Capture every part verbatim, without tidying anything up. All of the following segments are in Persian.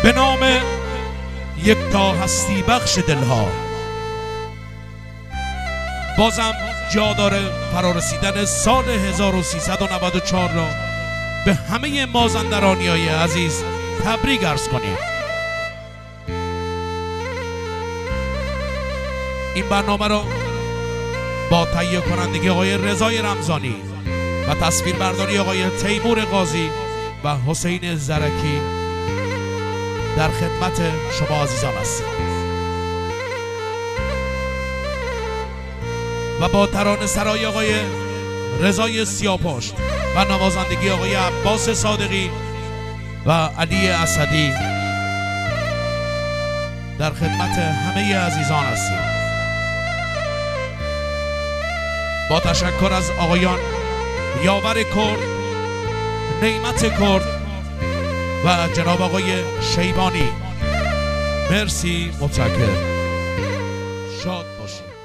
به نام یکتا هستی بخش دلها. بازم جا داره فرارسیدن سال هزار و سیصد و نود و چهار را به همه مازندرانیای عزیز تبریک عرض کنیم. این برنامه را با تهیه کنندگی آقای رضای رمضانی و تصویربرداری آقای تیمور قاضی و حسین زرکی در خدمت شما عزیزان هستیم و با ترانه سرای آقای رضای سیاپشت و نوازندگی آقای عباس صادقی و علی اسدی در خدمت همه عزیزان هستیم. با تشکر از آقایان یاور کرد، نعمت کرد و جناب آقای شیبانی. مرسی، متشکرم. شاد باشید.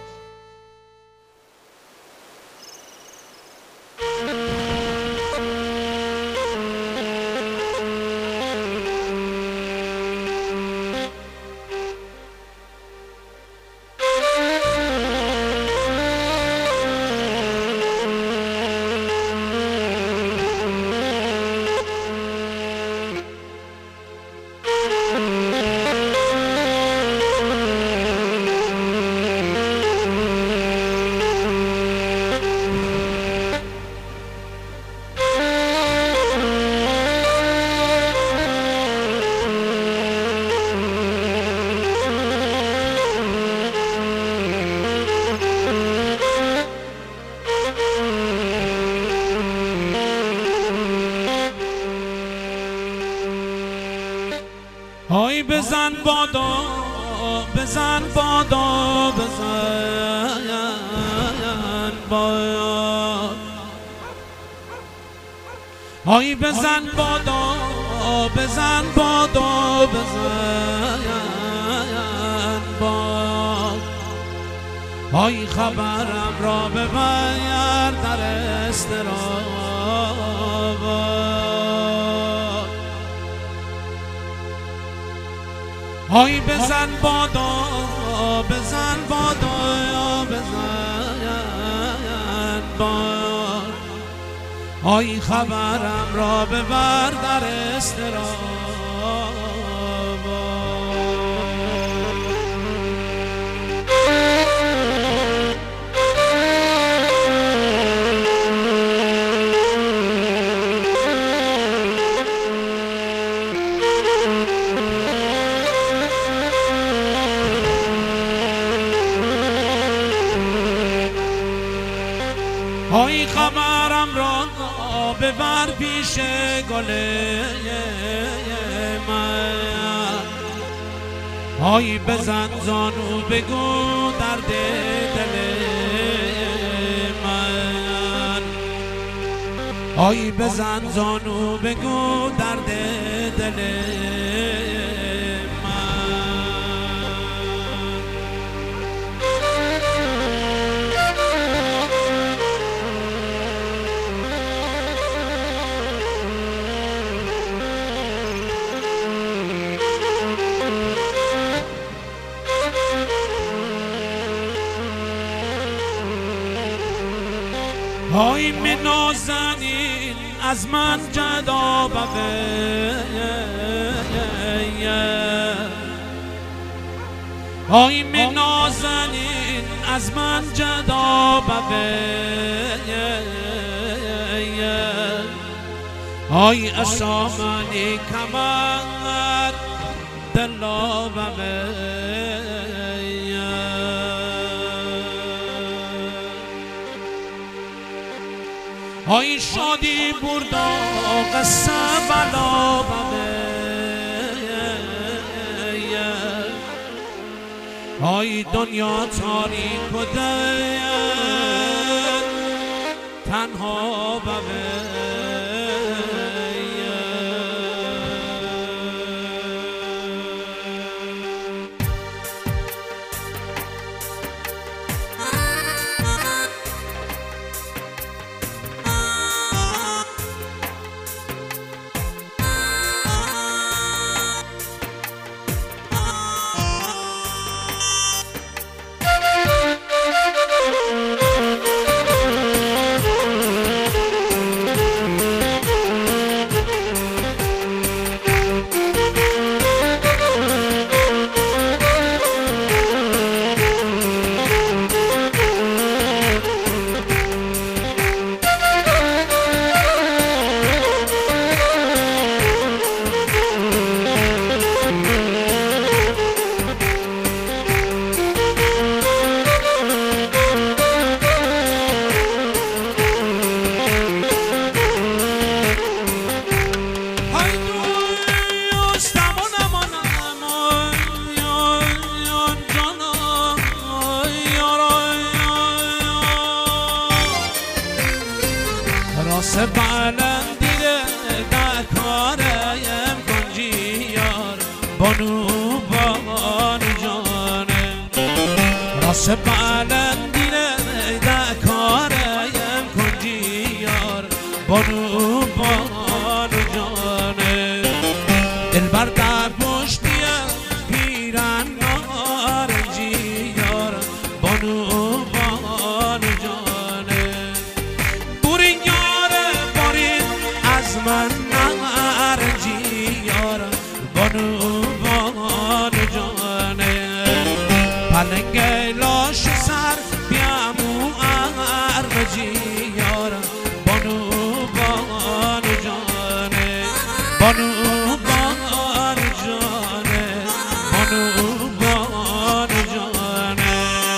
های بزن بادا، بزن بادا، بزن بادا، های بزن بادا، بزن بادا، بزن بادا، های خبرم را ببر در استراب، های بزن بادا، بزن بادا، بزن بادا، های خبرم را ببر در استراب. های خبرم را ببر پیش گل من، های بزن زانو بگو درد دل من، های بزن زانو بگو درد دل های می نازنین از من جدا ببه، های می نازنین از من جدا ببه، های اشامنی کمر دلا ببه، های شادی بردا قصه بلا ببه، های دنیا تاریک و دل تنها ببه، بانو بانو جانه راست بلندینه دکاریم کنجی یار بانو بانو جانه دلبر در پشتیم پیرن نارنجی یار بانو بانو جانه بورین یاره بارین از من نارنجی یار بانو بانو جانه پلنگ لاش سر بیامو ارمجی یار بانو بانو جانه بانو بانو جانه بانو بانو جانه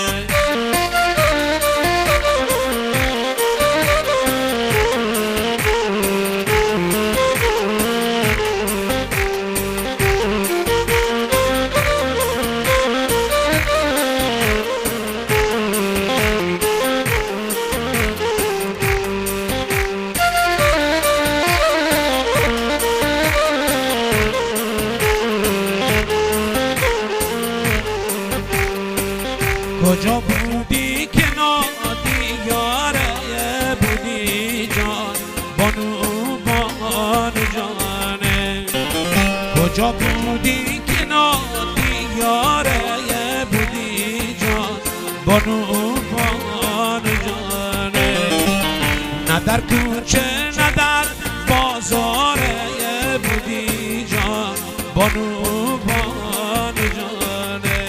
کجا بودی که نادی یاره بودی جان بانو بانو جانه کجا بودی که نادی یاره بودی جان بانو بانو جانه نه در کوچه نه در بازاره بودی جان بانو بانو جانه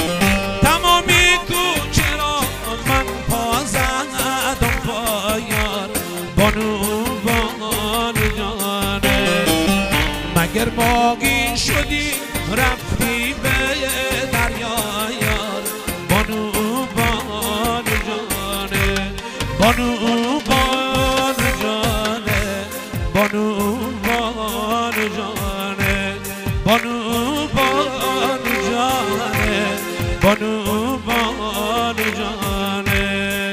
بانو بانو جانه مگر باقی شدی رفتی به دریا یار بانو بانو جانه بانو بانو جانه بانو بانو جانه بانو بانو جانه بانو بانو جانه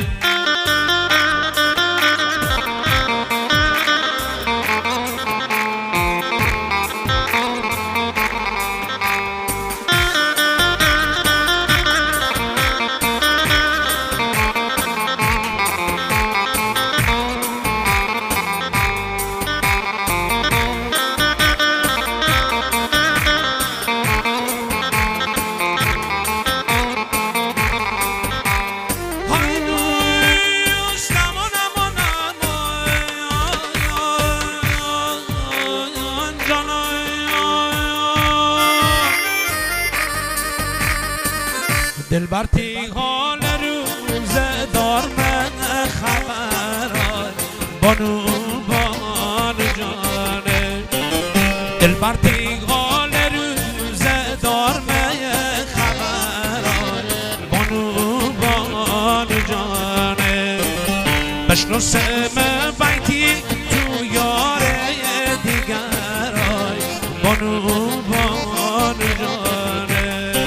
دلبر تیغان روزه دار من خبران بانو بانو جانه دلبر تیغان روزه دار من خبران بانو بانو جانه بشنو سم بیتی تو یاره دیگرای بانو بانو جانه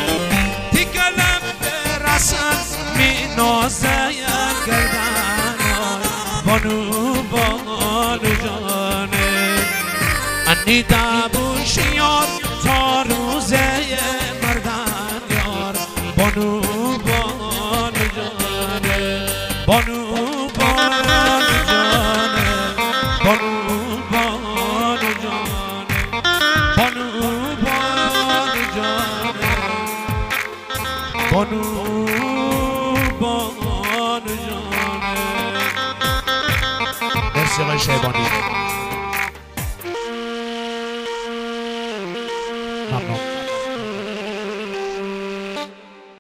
می نازیم گردن بانو بانو جانه انی دبوش یار تا روزه مردن یار بانو بانو جانه بانو بانو جانه بانو بانو جانه بانو بانو جانه بانو بانو جانه مرسی آقای شیبانی